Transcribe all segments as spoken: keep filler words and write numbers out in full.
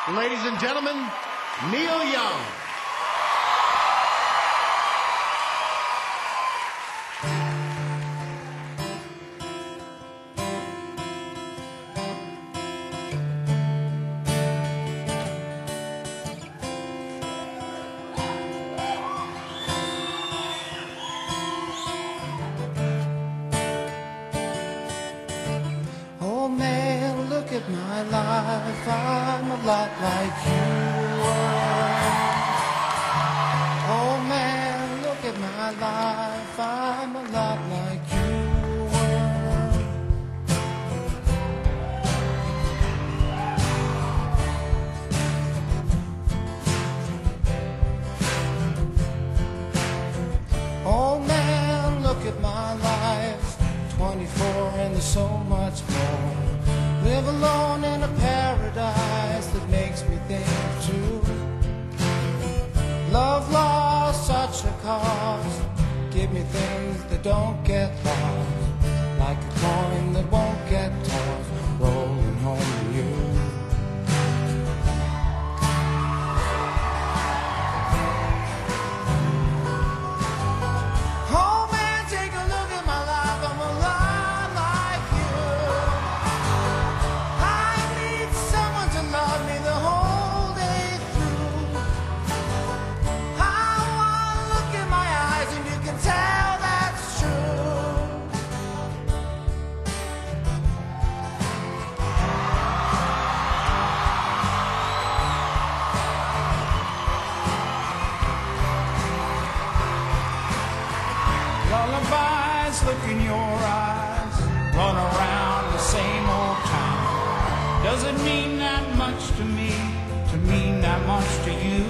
Ladies and gentlemen, Neil Young. Oh man, look at my life, I'm a lot like you were. Oh man, look at my life, I'm a lot like you were. Oh man, look at my life, twenty-four and there's so much more. Live alone in a paradise that makes me think of two. Love lost such a cost. Give me things that don't get lost, like a coin that won't get tossed, rolling home to you. Oh man, take a look at my life, I'm a lot like you. I need someone to love me the whole day through. I wanna look in my eyes and you can tell that's true. Lullabies look in your eyes, run around the same old town. Does it mean that much to me, to mean that much to you?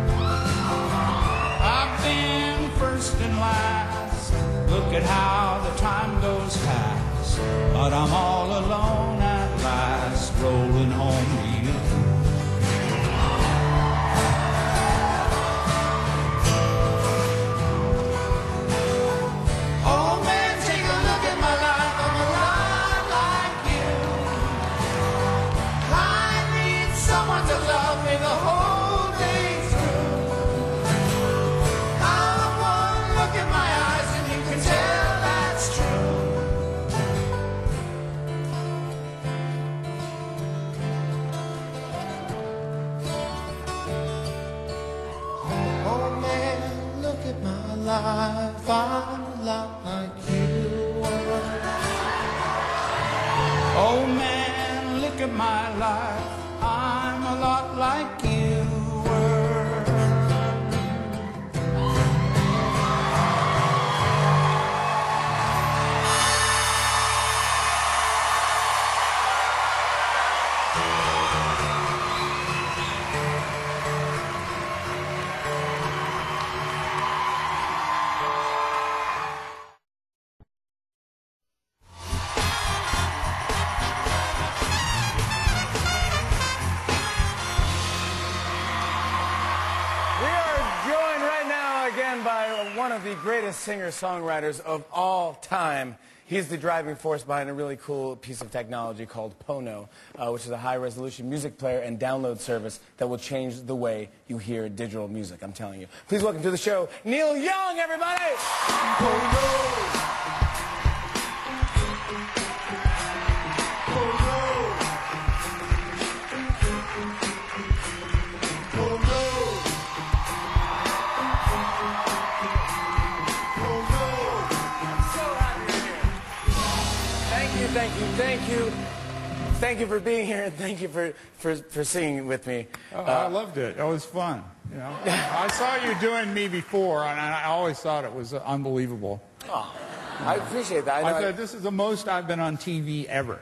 I've been first and last, look at how the time goes fast. But I'm all alone at last, rolling home to you. Oh man, take a look at my life, I'm a lot like you. I need someone to love me the whole day through. I wanna look in my eyes and you can tell that's true. Oh man, look at my life, I'm a lot like you were. Oh man, look at my life, I'm a lot like you were. We are joined right now again by one of the greatest singer-songwriters of all time. He's the driving force behind a really cool piece of technology called Pono, uh, which is a high-resolution music player and download service that will change the way you hear digital music, I'm telling you. Please welcome to the show, Neil Young, everybody! Thank you, thank you, thank you. Thank you for being here, and thank you for, for, for singing with me. Oh, I loved it. It was fun. You know, I saw you doing me before, and I always thought it was unbelievable. Oh, I appreciate that. I, I know thought I, this is the most I've been on T V ever.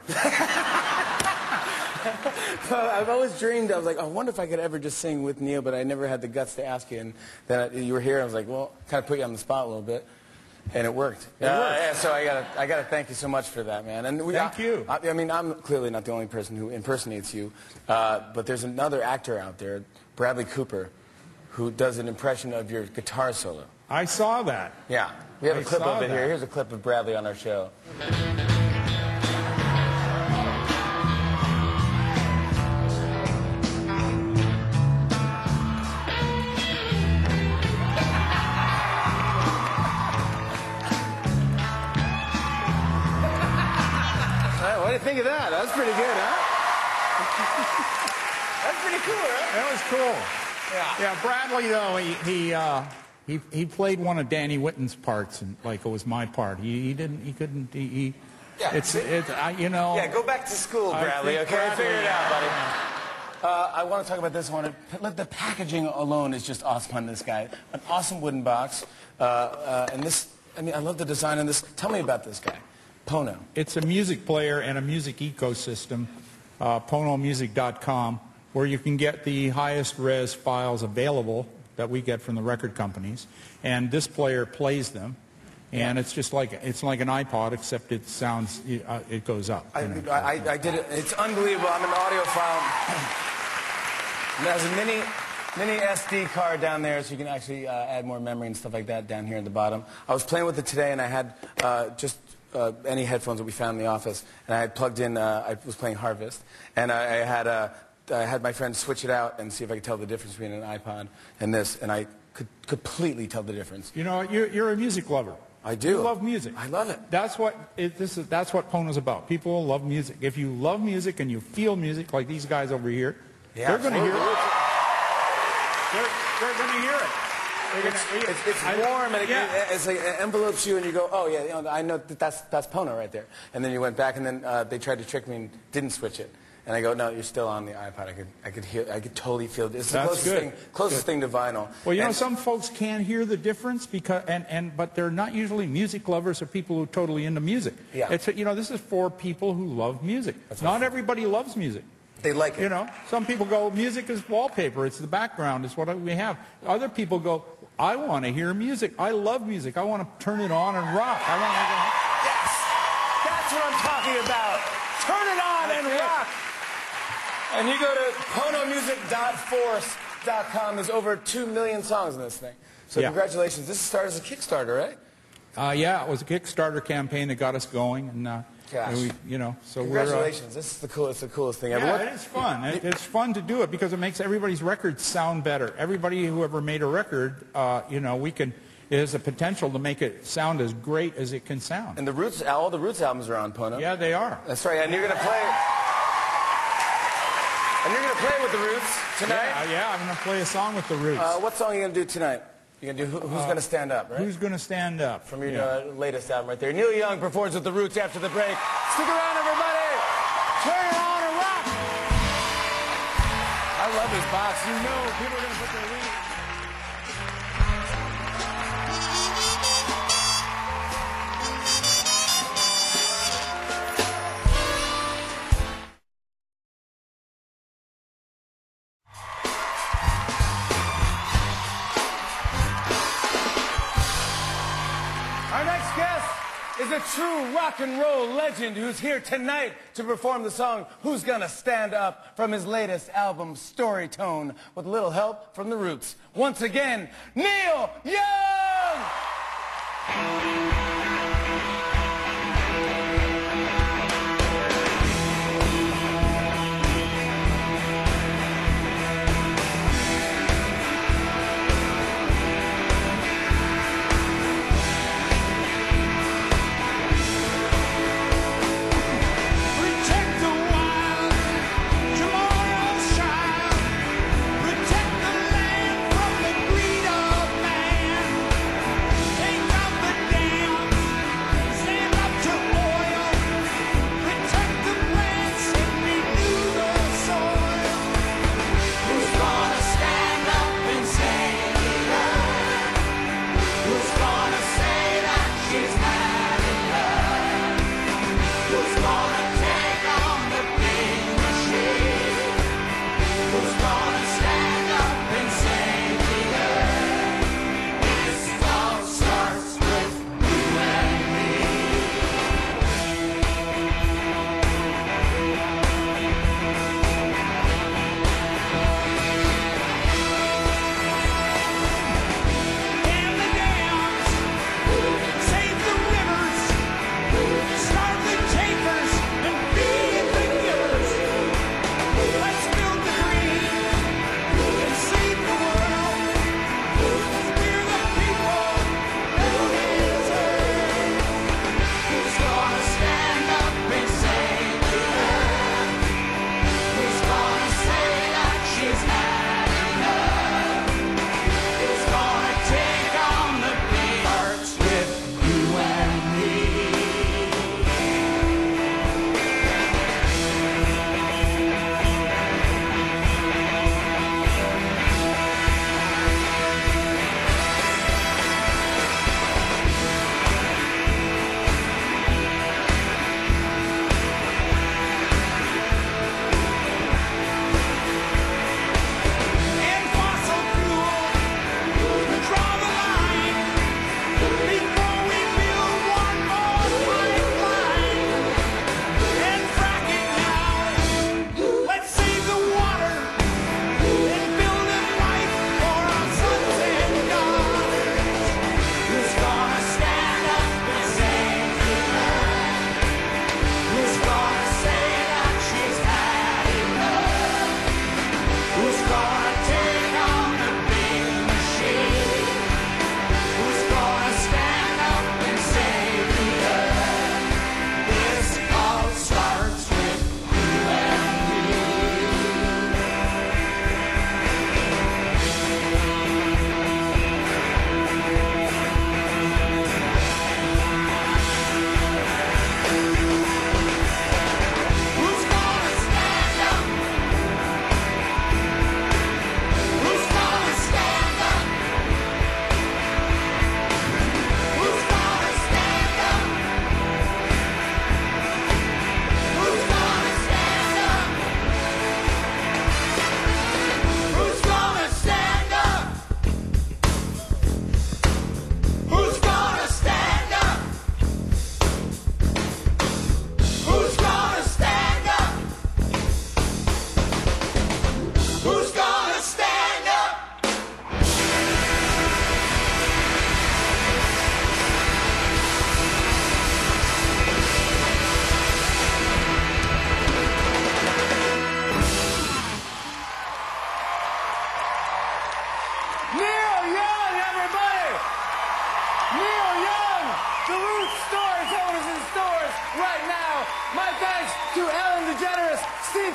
I've always dreamed, I was like, I wonder if I could ever just sing with Neil, but I never had the guts to ask you. And then I, you were here, and I was like, well, kind of put you on the spot a little bit. And it worked. It uh, worked. Yeah, so I gotta, I gotta thank you so much for that, man. And we, Thank I, you. I, I mean, I'm clearly not the only person who impersonates you, uh, but there's another actor out there, Bradley Cooper, who does an impression of your guitar solo. I saw that. Yeah, we have I a clip saw of it that. here. Here's a clip of Bradley on our show. do you think of that? That's pretty good, huh? That's pretty cool, right? That was cool. Yeah. Yeah, Bradley, though, he he, uh, he he played one of Danny Whitten's parts, and like it was my part. He, he didn't, he couldn't, he, he Yeah. it's, it's I, you know. Yeah, go back to school, Bradley, okay? Bradley, Figure it out, buddy. Uh, I want to talk about this one. Let the packaging alone is just awesome on this guy. An awesome wooden box. Uh, uh, and this, I mean, I love the design on this. Tell me about this guy, Pono. It's a music player and a music ecosystem, uh, pono music dot com, where you can get the highest res files available that we get from the record companies. And this player plays them. And it's just like it's like an iPod, except it sounds, uh, it goes up. I, you know. I, I did it. It's unbelievable. I'm an audiophile. And there's a mini, mini S D card down there, so you can actually uh, add more memory and stuff like that down here at the bottom. I was playing with it today, and I had uh, just uh, any headphones that we found in the office, and I had plugged in. Uh, I was playing Harvest, and I, I had uh, I had my friend switch it out and see if I could tell the difference between an iPod and this, and I could completely tell the difference. You know, you're, you're a music lover. I do. You love music. I love it. That's what it, this is. That's what Pono's about. People love music. If you love music and you feel music, like these guys over here, Yeah, they're going to hear it. absolutely. They're, they're going to hear it. They're gonna, It's, it's, it's I- warm, and it, yeah. it's like it envelopes you, and you go, oh, yeah, you know, I know that that's, that's Pono right there. And then you went back, and then uh, they tried to trick me and didn't switch it. And I go, no, you're still on the iPod. I could, I could hear, I could totally feel it. It's the That's closest, good. thing, closest thing to vinyl. Well, you know, And- some folks can't hear the difference because, and, and but they're not usually music lovers or people who are totally into music. Yeah. It's you know, this is for people who love music. That's not awesome. everybody loves music. They like it. You know, some people go, music is wallpaper. It's the background. It's what we have. Other people go, I want to hear music. I love music. I want to turn it on and rock. I want to. Yes! That's what I'm talking about. Turn it on and rock. And you go to pono music dot force dot com. There's over two million songs in this thing. So Yeah. congratulations. This started as a Kickstarter, right? Uh, yeah, it was a Kickstarter campaign that got us going, and, uh, Gosh. and we, you know, so Congratulations. This is the coolest, the coolest thing we're. ever. Uh, What- yeah, it is fun. It, it's fun to do it because it makes everybody's records sound better. Everybody who ever made a record, uh, you know, we can. It has a potential to make it sound as great as it can sound. And the Roots, all the Roots albums are on Pono. Yeah, they are. That's right. And you're gonna play. And you're gonna play with the Roots tonight. Yeah, yeah, I'm going to play a song with the Roots. Uh, what song are you gonna do tonight? You're gonna do Who, Who's Gonna Stand Up, right? Who's going to stand up? From your Yeah. uh, latest album right there. Neil Young performs with the Roots after the break. Stick around, everybody. Turn it on and rock. I love this box. You know people are gonna put their lead. Our next guest is a true rock and roll legend who's here tonight to perform the song Who's Gonna Stand Up from his latest album, Storytone, with a little help from the Roots. Once again, Neil Young! Protect the wild, tomorrow's child. Protect the land from the greed of man. Take out the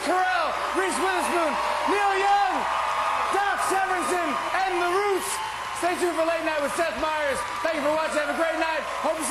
Carell, Reese Witherspoon, Neil Young, Doc Severinsen, and The Roots. Stay tuned for Late Night with Seth Meyers. Thank you for watching. Have a great night. Hope to see